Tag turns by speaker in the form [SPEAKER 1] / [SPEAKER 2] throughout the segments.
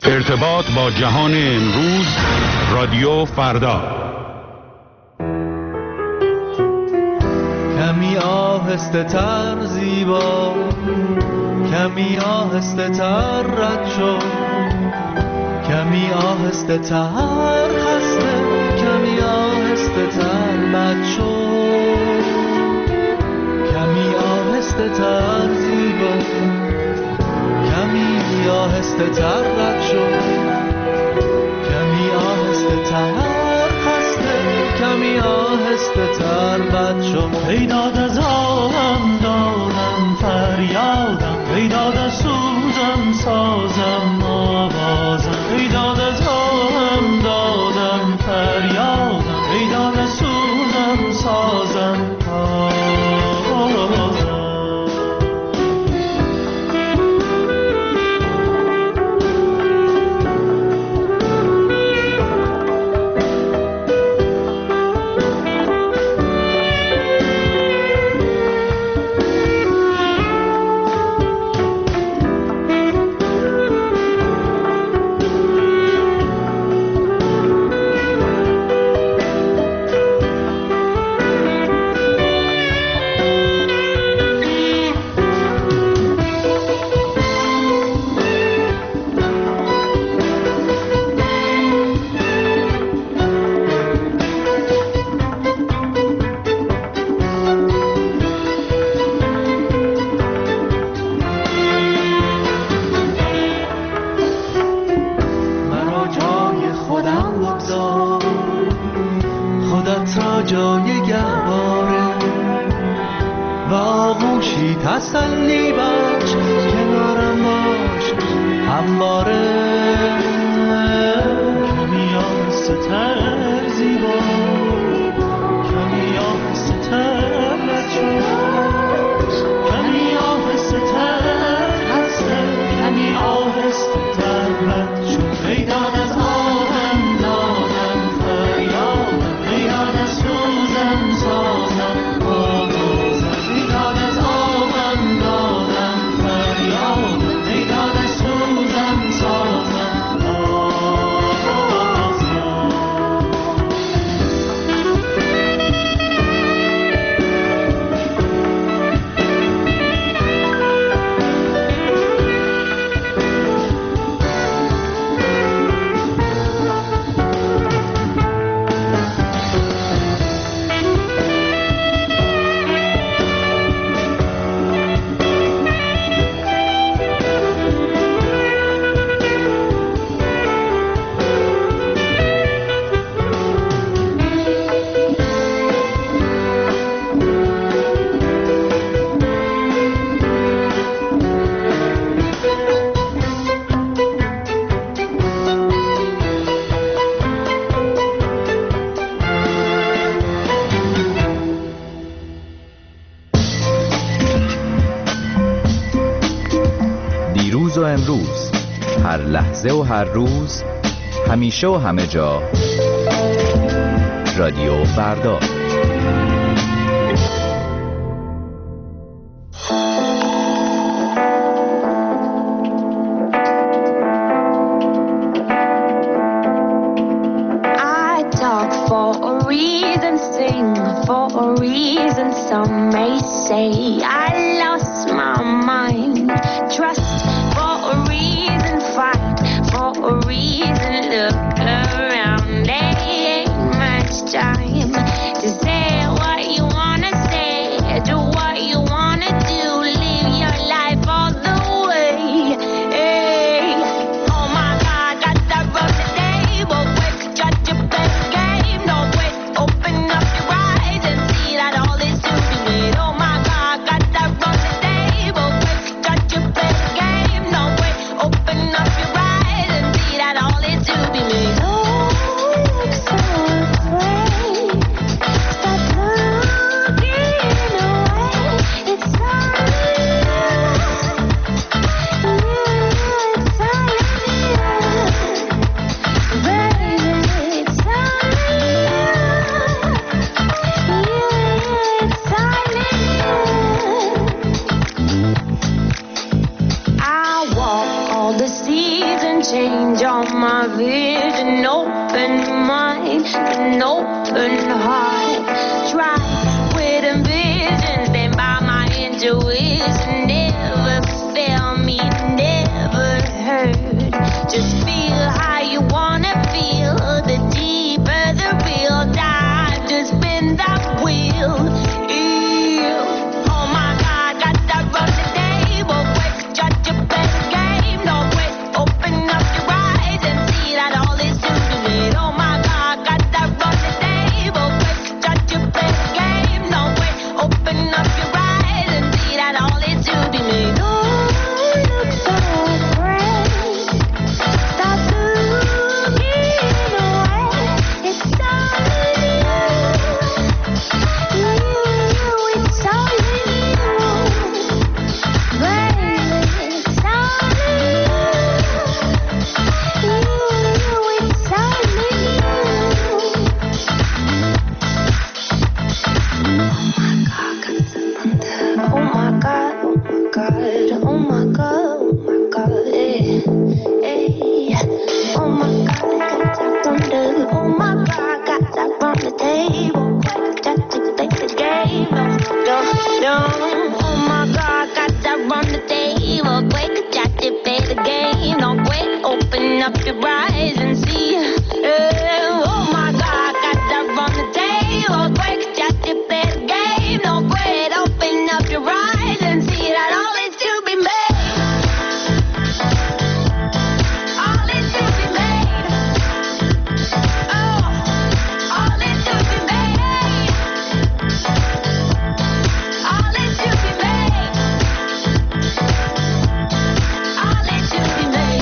[SPEAKER 1] ارتباط با جهان امروز، رادیو فردا.
[SPEAKER 2] کمی آهسته تر زیبا، کمی آهسته تر رد شو، کمی آهسته تر خسته، کمی آهسته تر بد شو، کمی آهسته تر زیبا، کمی آهسته تر رد شو، کمی آهسته تر خسته، کمی آهسته تر بد شو. ای داد از آهم دادم فریادم، ای داد از سوزم سازم آوازم، ای داد از آهم دادم فریادم، ای داد از سوزم سازم آوازم. تسلی بخش کنارم باش همواره، کمی آهسته تر زیبا، کمی آهسته تر رد شو، کمی آهسته تر خسته، کمی آهسته تر رد شو. ای داد از آهم دادم فریادم، ای داد از سوزم سازم آوازم، ای داد از آهم دادم فریادم، ای داد از سوزم سازم آوازم.
[SPEAKER 3] دیروز و امروز، هر لحظه و هر روز، همیشه و همه جا، رادیو فردا.
[SPEAKER 4] I talk for a reason, sing for a reason. Some may say I lost my mind. Trust for a reason, fight for a reason. Look around, there ain't much time to say what you wanna say, do what you wanna do, live your life all the way. Hey. Oh my God, got that road today, but wait, judge your best game. No wait, open up your eyes and see that all is to be made. Oh my God, got that road today, but wait, judge your best game. the season change on my vision. Open mind and open heart. Try with ambition, stand by my intuition. Never fail me, never hurt. Just feel how you wanna feel. The deeper the real dive to spin that wheel. Oh my God, got that run today. Well, quick, judge your best game. No way, open up your eyes and see that all is to be made. Oh my God, got that run today. Well, quick, judge your best game. No way, open up your eyes and see that all is to be made. Oh, look so great. Stop looking away. It's all in you. It's all in you. Baby, it's all in you. It's all in you. Oh my God, oh my God, oh my God, oh my God, got that thunder. Oh my God, got that from the table. Just to play the game. No. Oh my God, got that from the table. Quick, just to play the game. No, quick, open up your eyes and see. Oh my God, got that from the table. Quick, just to play the game. No, quick, open up your eyes and see that all is to be made. All is to be made. Oh, all is to be made. All is to be made. All is to be made.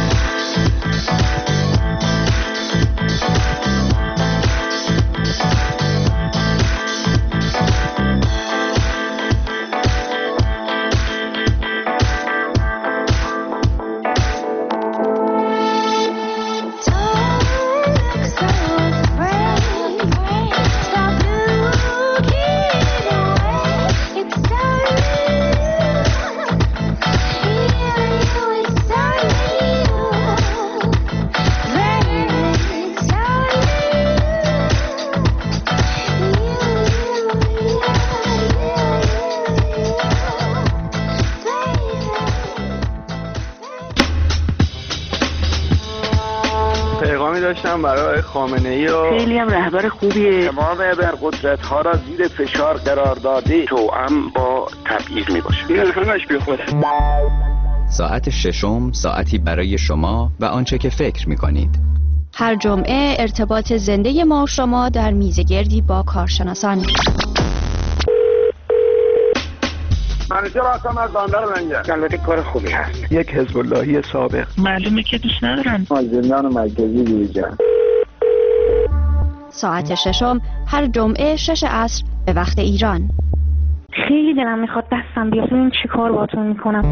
[SPEAKER 5] پیغامی داشتم برای خامنه‌ای و
[SPEAKER 6] خیلی هم رهبر خوبیه.
[SPEAKER 5] تمام ابرقدرت‌ها را زیر فشار قرار داده توأم با تبعیض میباشه. این همش بیخوده.
[SPEAKER 3] ساعت ششم ساعتی برای شما و آنچه که فکر می‌کنید.
[SPEAKER 7] هر جمعه ارتباط زنده ما و شما در میزگردی با کارشناسان.
[SPEAKER 5] منیجر هستم از بندر لنگر. البته کار خوبی هست. یک حزب اللهی سابق.
[SPEAKER 6] معلومه که دوست ندارن.
[SPEAKER 5] زندان مرکزی بیرجان.
[SPEAKER 7] ساعت ششم هر جمعه 6 عصر به وقت ایران.
[SPEAKER 6] خیلی دلم میخواد دستم بیاد ببین چی کار باهاتون میکنم.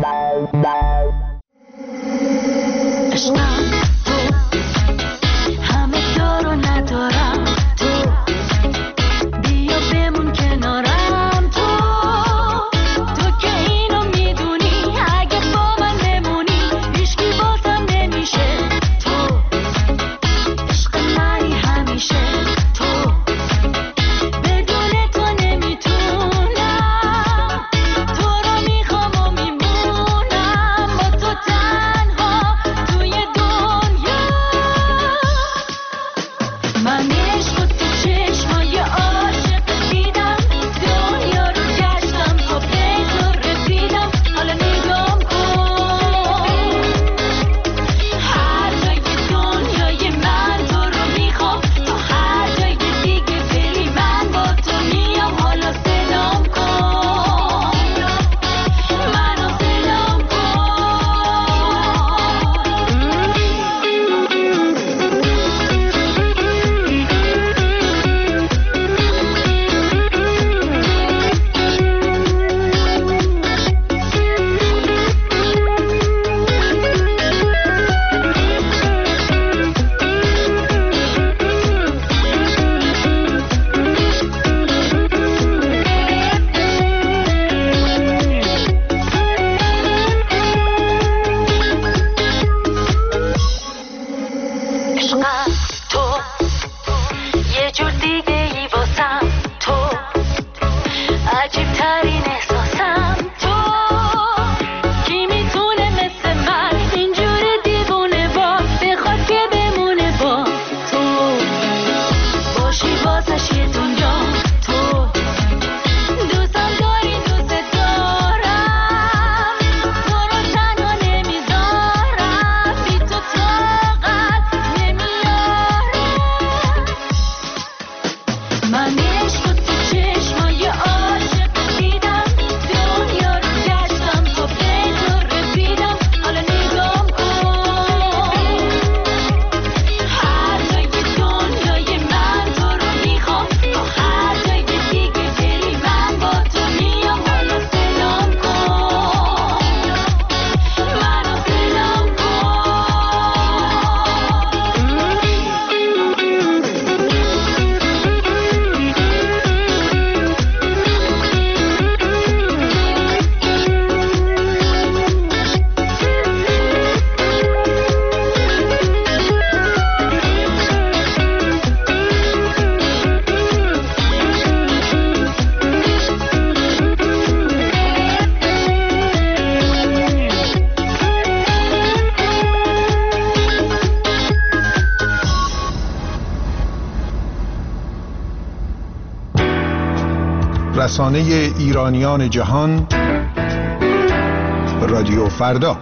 [SPEAKER 4] همه دارو ندارم تو بیا بمون کنارم تو که اینو میدونی اگه با من نمونی هیچکی بازم نمیشه تو عشق منی همیشه تو بدون تو نمیتونم تو رو میخوام و میمونم با تو تنها توی دنیا
[SPEAKER 8] رسانه ایرانیان جهان، رادیو فردا.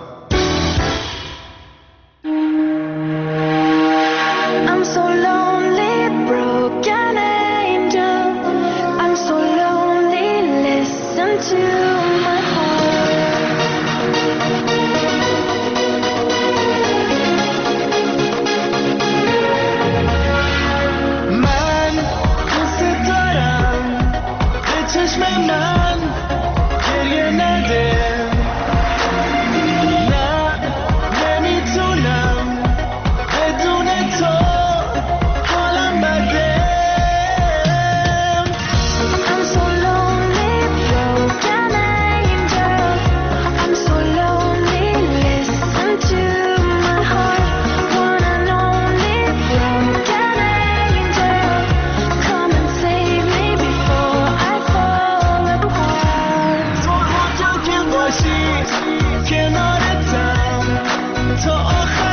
[SPEAKER 2] کنارتم تا آخر